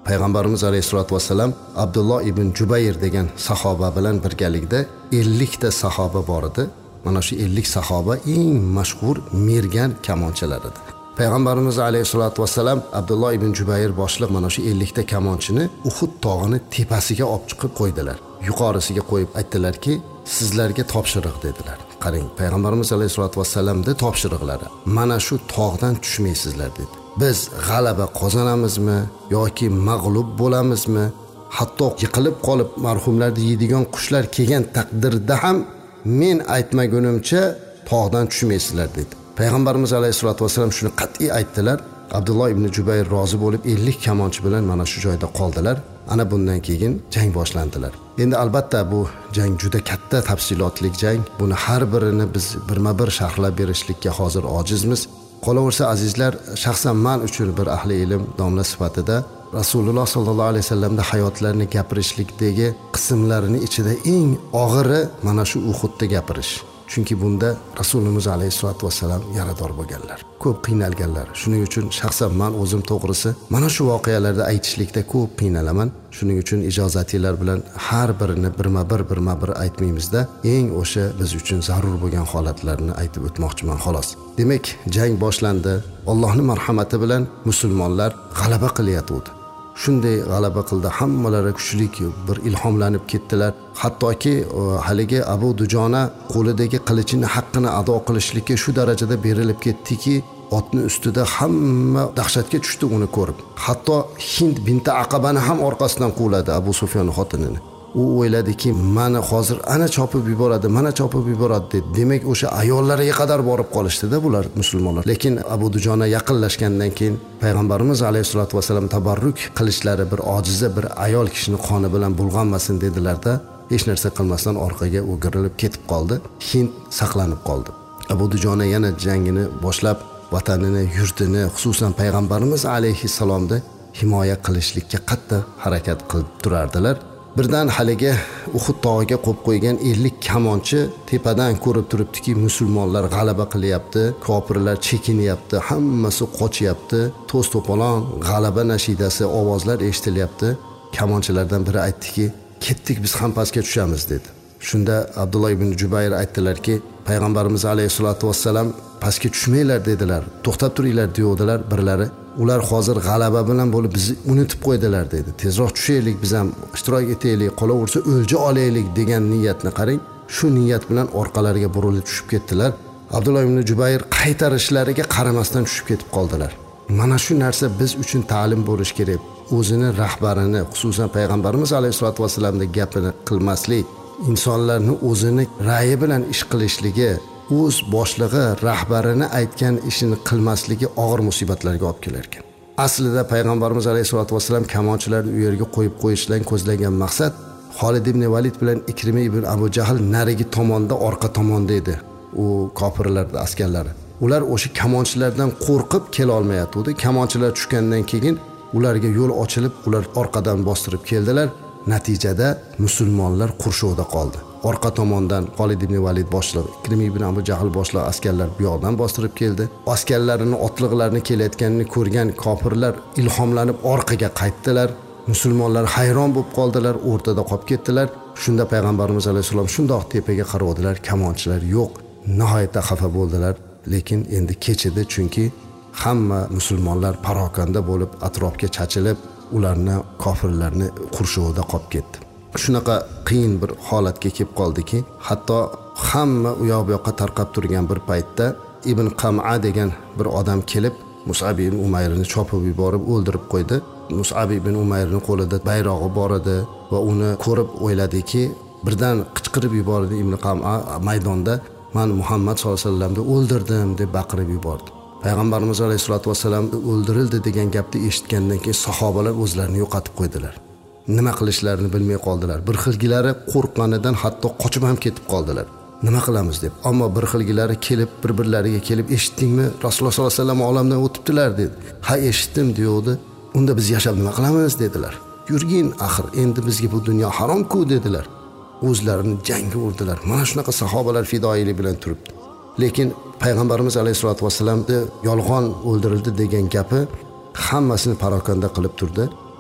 payg'ambarimiz alayhisolatu vassalam Abdulloh ibn Jubayr degan sahoba bilan birgalikda 50 ta sahoba bor edi. Mana shu 50 sahoba eng mashhur mergan kamonchilar edi. Payg'ambarimiz alayhisolatu vassalam Abdulloh ibn Jubayr boshliq mana shu 50 ta kamonchini Uhud tog'ini tepasiga olib chiqib qo'ydilar. Yuqorisiga qo'yib aytdilarki, sizlarga topshiriq dedilar. Qarang, payg'ambarimiz alayhisolatu vassalamda topshiriqlari. Mana shu tog'dan tushmaysizlar dedi. Biz g'alaba qozonamizmi yoki mag'lub bo'lamizmi, hatto yiqilib qolib marhumlarni yeydigan qushlar kelgan taqdirda ham men aytmagunimcha tog'dan tushmaysizlar dedi. Payg'ambarimiz alayhisolatu vassalam shuni qat'iy aytdilar. Abdulloh ibn Jubayr rozi bo'lib 50 kamonchi bilan mana shu joyda qoldilar. Ana bundan keyin jang boshlandilar. Endi albatta bu jang juda katta tafsilotli jang. Buni har birini biz birma-bir sharhlab berishlikka hozir ojizmiz. Qolaversa azizlar, shaxsan men uchun bir ahli ilm domla sifatida Rasululloh sallallohu alayhi vasallamda hayotlarini gapirishlikdagi qismlarini ichida eng og'iri mana shu Uhudda gapirish. Chunki bunda Rasulimiz alayhisolatu vassalam yarador bo'lganlar, ko'p qiynalganlar. Shuning uchun shaxsan men o'zim to'g'risi mana shu voqealarda aytishlikda ko'p qiynalaman. Shuning uchun ijozatinglar bilan har birini birma-bir aytmaymizda, eng o'sha biz uchun zarur bo'lgan holatlarni aytib o'tmoqchiman xolos. Demak, jang boshlandi. Allohning marhamati bilan musulmonlar g'alaba qilyapti. Shunday g'alaba qildi, hammalari kuchli bir ilhomlanib ketdilar. Hattoki haligi Abu Dujona qo'lidagi qilichini haqqini ado qilishlikka shu darajada berilib ketdiki, otning ustida hamma dahshatga tushdi uni ko'rib. Hatto Hind binti Aqabani ham orqasidan quvladi Abu Sufyon xotinini. U o'yladiki, meni hozir ana chopib yuboradi, mana chopib yuboradi dedi. Demak, o'sha ayollariga qadar borib qolishdi-da bular musulmonlar. Lekin Abu Dujona yaqinlashgandan keyin payg'ambarimiz alayhisolatu vasallam tabarruk qilishlari bir ojiza bir ayol kishini qoni bilan bulg'anmasin dedilar-da, hech narsa qilmasdan orqaga o'girilib ketib qoldi. Hind saqlanib qoldi. Abu Dujona yana jangini boshlab vatanini, yurtini, xususan payg'ambarimiz alayhisalomni himoya qilishlikka qattiq harakat qilib turardilar. Birdan haligi Uhud tog'iga qo'yib qo'ygan 50 kamonchi tepadan ko'rib turibdiki, musulmonlar g'alaba qilyapti, kofirlar chekinyapti, hammasi qochyapti, to's to'polon g'alaba nashidasi ovozlar eshitilyapti. Kamonchilardan biri aytdiki, "Ketdik, biz ham pastga tushamiz" dedi. Shunda Abdulloh ibn Jubayr aytdilarki, payg'ambarimiz alayhisolatu vassalam pastga tushmanglar dedilar. To'xtab turinglar deyodilar birlari. Ular hozir g'alaba bilan bo'lib bizni unutib qo'ydilar dedi. Tezroq tushaylik, biz ham ishtirok etaylik, qolaversa o'lja olaylik degan niyatni qarang. Shu niyat bilan orqalariga burilib tushib ketdilar. Abdulloh ibn Jubayr qaytarishlariga qaramasdan tushib ketib qoldilar. Mana shu narsa biz uchun ta'lim bo'lish kerak. O'zini rahbarini, xususan payg'ambarimiz alayhisolatu vasallamning gapini qilmaslik, insonlarni o'zini ra'yi bilan ish qilishligi, o'z boshlig'i rahbarini aytgan ishini qilmasligi og'ir musibatlarga olib kelar ekan. Aslida payg'ambarimiz alayhisolatu vasallam kamonchilarni u yerga qo'yib qo'yishdan ko'zlangan maqsad Xolid ibn Valid bilan Ikrima ibn Abu Jahl narigi tomonda, orqa tomonda edi. U kofirlarning askarlari. Ular o'sha kamonchilardan qo'rqib kela olmayotdi. Kamonchilar tushgandan keyin ularga yo'l ochilib, ular orqadan bostirib keldilar. Natijada musulmonlar qurshovda qoldi. Orqa tomondan Xolid ibn Valid boshliq, Ikrima ibn Abu Jahl boshliq askarlar bu yoqdan bostirib keldi. Askarlarining otliqlarini kelayotganini ko'rgan kofirlar ilhomlanib orqaga qaytdilar. Musulmonlar hayron bo'lib qoldilar, o'rtada qolib ketdilar. Shunda payg'ambarimiz alayhisalom shundoq tepaga qaradilar, kamonchilar yo'q. Nihoyatda xafa bo'ldilar, lekin endi kechidi, chunki hamma musulmonlar parokanda bo'lib atrofga chachilib, ularni kofirlarni qurshovida qolib ketdi. Shunaqa qiyin bir holatga kelib qoldiki, hatto hamma u yoq bu yoqqa tarqab turgan bir paytda Ibn Qam'a degan bir odam kelib Mus'ab ibn Umayrni chopib yuborib o'ldirib qo'ydi. Mus'ab ibn Umayrning qo'lida bayrog'i bor edi va uni ko'rib o'yladiki, birdan qichqirib yubordi Ibn Qam'a maydonda, "Men Muhammad sollallohu alayhi vasallamni o'ldirdim" deb baqirib yubordi. Payg'ambarimiz alayhisolatu vasallam o'ldirildi degan gapni eshitgandan keyin sahobalar o'zlarini yo'qotib qo'ydilar. Nima qilishlarini bilmay qoldilar. Bir xilgilari qo'rqqanidan hatto qochib ham ketib qoldilar. Nima qilamiz deb. Ammo bir xilgilari kelib, bir-birlariga kelib, "Eshitdingmi? Rasululloh sollallohu alayhi vasallam olamdan o'tibdilar" dedi. "Ha, eshitdim" deydi. "Unda biz yashab nima qilamiz?" dedilar. "Yurgin, axir endi bizga bu dunyo harom-ku" dedilar. O'zlarini jangga urdilar. Mana shunaqa sahobalar fidoyilik bilan turibdi. Lekin payg'ambarimiz alayhisolatu vasallamni yolg'on o'ldirildi degan gapi hammasini parokanda qilib turdi.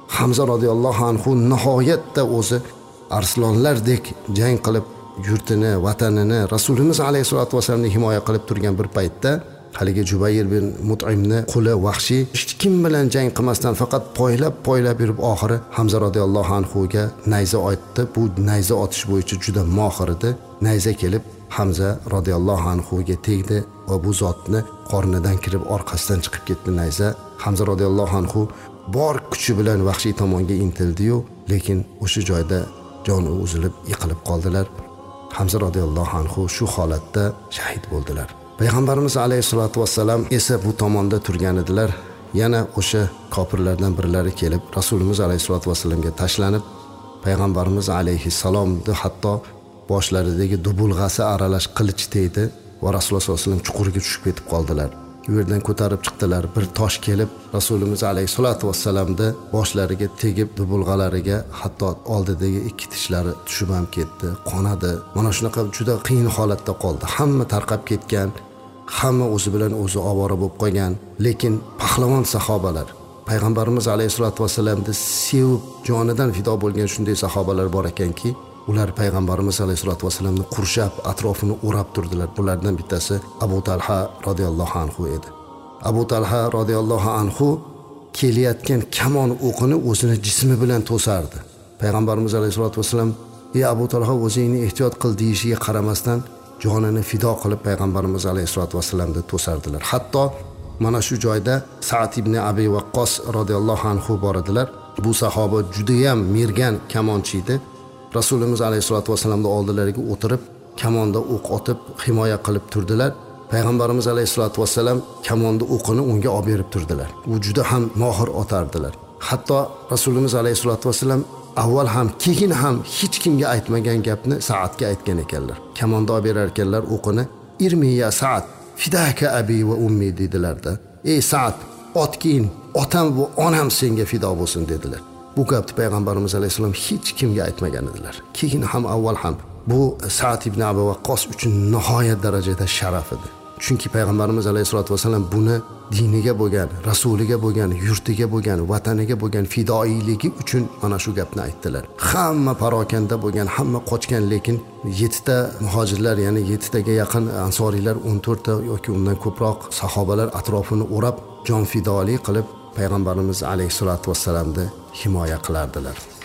Hamza radhiyallohu anhu nihoyatda o'zi arslonlardek jang qilib yurtini, vatanini, Rasulimiz alayhisolatu vasallamni himoya qilib turgan bir paytda haligi Jubayr bin Mut'imni quli Vahshiy hech kim bilan jang qilmasdan faqat poylab yurib oxiri Hamza radhiyallohu anhuga nayza otdi. Bu nayza otish bo'yicha juda mohir edi. Nayza kelib Hamza radhiyallohu anhuga tegdi va bu zotni qornidan kirib orqasidan chiqib ketdi nayza. Hamza radhiyallohu anhu bor kuchi bilan Vahshiy tomonga intildi-yu, lekin o'sha joyda joni uzilib yiqilib qoldilar. Hamza radhiyallohu anhu shu holatda shahid bo'ldilar. Payg'ambarimiz alayhisolatu vassalam esa bu tomonda turgan edilar. Yana o'sha kofirlardan birlari kelib Rasulimiz alayhisolatu vassalamga tashlanib, payg'ambarimiz alayhissalomni hatto boshlaridagi dubulg'asi aralash qilich tegdi va Rasululloh sollallohu alayhi vasallam chuqurga tushib ketib qoldilar. Bu yerdan ko'tarib chiqdilar. Bir tosh kelib Rasulimiz alayhisolatu vassalamni boshlariga tegib, dubulg'alariga hatto oldidagi ikki tishlari tushib ham ketdi, qonadi. Mana shunaqa juda qiyin holatda qoldi. Hamma tarqab ketgan, hamma o'zi bilan o'zi ovora bo'lib qolgan, lekin pahlavon sahobalar, payg'ambarimiz alayhisolatu vassalamni sevib jonidan fido bo'lgan shunday sahobalar bor ekanki, ular payg'ambarimiz alayhisolatu vassalamni qurshab atrofini o'rab turdilar. Bulardan bittasi Abu Talha radhiyallohu anhu edi. Abu Talha radhiyallohu anhu kelayotgan kamon o'qini o'zini jismi bilan to'sardi. Payg'ambarimiz alayhisolatu vassalam: "Ey Abu Talha, o'zingni ehtiyot qil" deyishiga qaramasdan jonini fido qilib payg'ambarimiz alayhisolatu vassalamni to'sardilar. Hatto mana shu joyda Sa'd ibn Abi Waqqos radhiyallohu anhu bor edilar. Bu sahoba juda ham mergan kamonchi edi. Rasulimiz alayhisolatu vassalamning oldilariga o'tirib kamonda o'q otib himoya qilib turdilar. Payg'ambarimiz alayhisolatu vassalam kamonda o'qini unga olib berib turdilar. U juda ham mohir otardilar. Hatto Rasulimiz alayhisolatu vassalam avval ham keyin ham hech kimga aytmagan gapni Sa'dga aytgan ekanlar. Kamonda olib berar ekanlar o'qini. "Irmi ya Sa'd, fidaka abi va ummi" dedilarda. "Ey Sa'd, otgin, otam va onam senga fido bo'lsin" dedilar. Bu gapni payg'ambarimiz alayhisalom hech kimga aytmagan edilar. Keyin ham avval ham bu Sa'd ibn Abi Waqqos uchun nihoyat darajada sharaf edi. Chunki payg'ambarimiz alayhisolatu vasallam buni diniga bo'lgan, rasuliga bo'lgan, yurtiga bo'lgan, vataniga bo'lgan fidoiligi uchun mana shu gapni aytdilar. Hamma parokanda bo'lgan, hamma qochgan, lekin 7 ta muhojirlar, ya'ni 7 taga yaqin ansoriylar, 14 ta yoki undan ko'proq sahobalar atrofini o'rab jon fidolik qilib payg'ambarimiz alayhisolatu vasallamni himoya qilardilar.